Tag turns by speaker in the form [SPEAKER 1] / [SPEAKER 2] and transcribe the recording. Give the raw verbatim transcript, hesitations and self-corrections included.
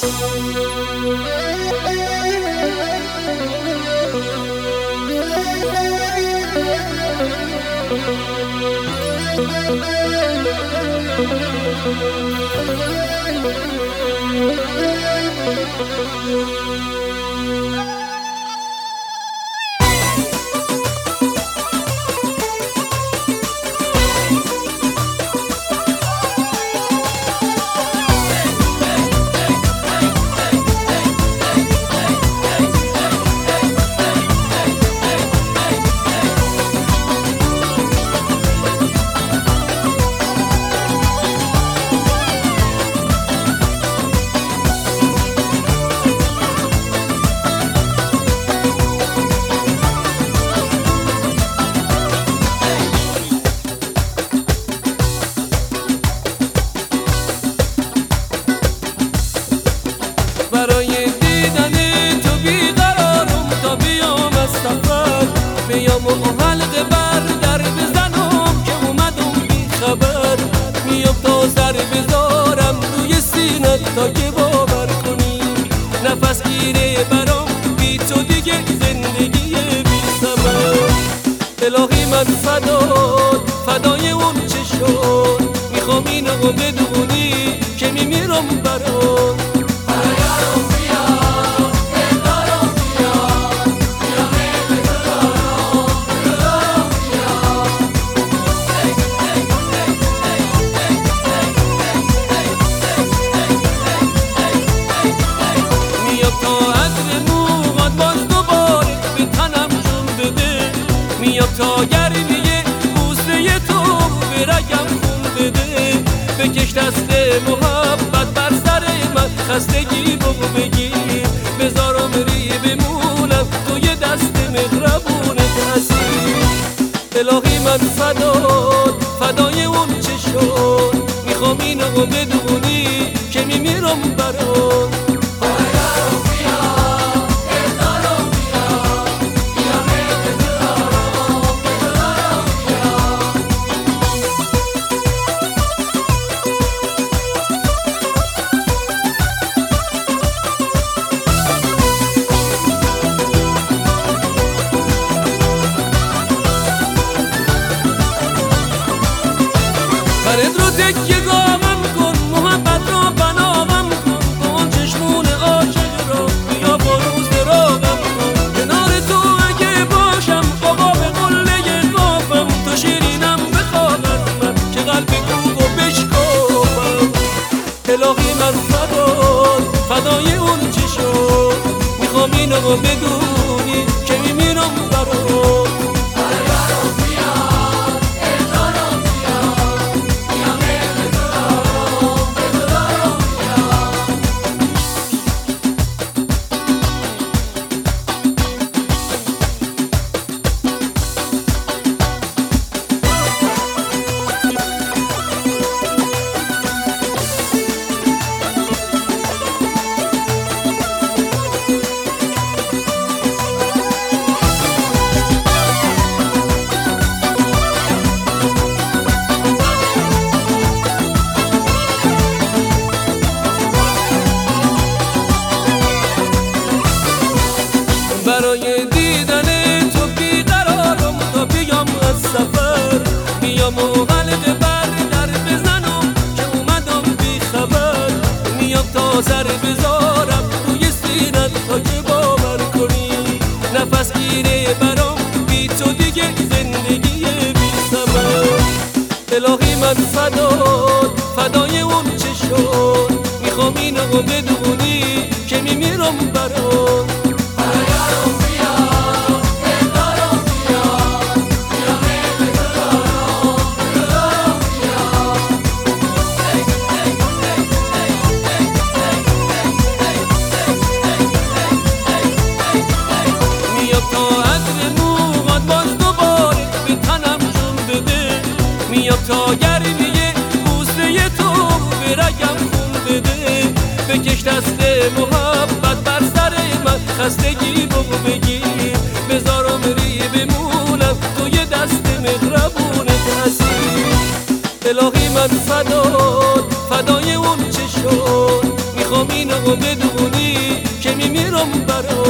[SPEAKER 1] برای دیدن تو بیقرارم تا بیام از سفر، بیام و حلقه بر در بزنم که اومدم بی خبر. میام تا سر بذارم روی سینت تا که باور کنی، نفس گیره برام بی تو دیگه زندگی بی ثمر. الهی من فدات فدای اون چه شد، میخوام اینو بدونی که میمیرم برات. میام تا گرمیه بوسه تو به رگم خون بده، بکش دست محبت بر سر من، خستگی بگو بگیر بذارم ری بمونم توی دست مهربونت حسین. الهی من فدات فدای اون چه شد، میخوام اینو بدونی که میمیرم برات. فرد رو تکیه گامم کن، محبت رو بنامم کن، کن چشمون عاشق رو بیا با روز راغم کن. کنار تو اگه باشم آقا به قله قافم، تو شیرینم بخواد از من که قلب کوب و بشکافم. الهی من فدات فدای اون چی شد، میخوام اینو بدونی که میمیرم برات. برای دیدن تو بیقرارم تا بیام از سفر، میام و حلقه بر در بزنم که اومدم بی خبر. میام تا سر بذارم روی سینت تا که باور کنی، نفس گیره برام بی تو دیگه زندگی بی ثمر. الهی من فدات فدای اون چه شد، میخوام اینو بدونی که میمیرم برات. میام تا گرمیه بوسه تو به رگم خون بده، بکش دست محبت بر سر من، خستگی بگو بگیر بذارم ری بمونم توی دست مهربونت حسین. الهی من فدات فدای اون چه شد، میخوام اینو و بدونی که میمیرم برات.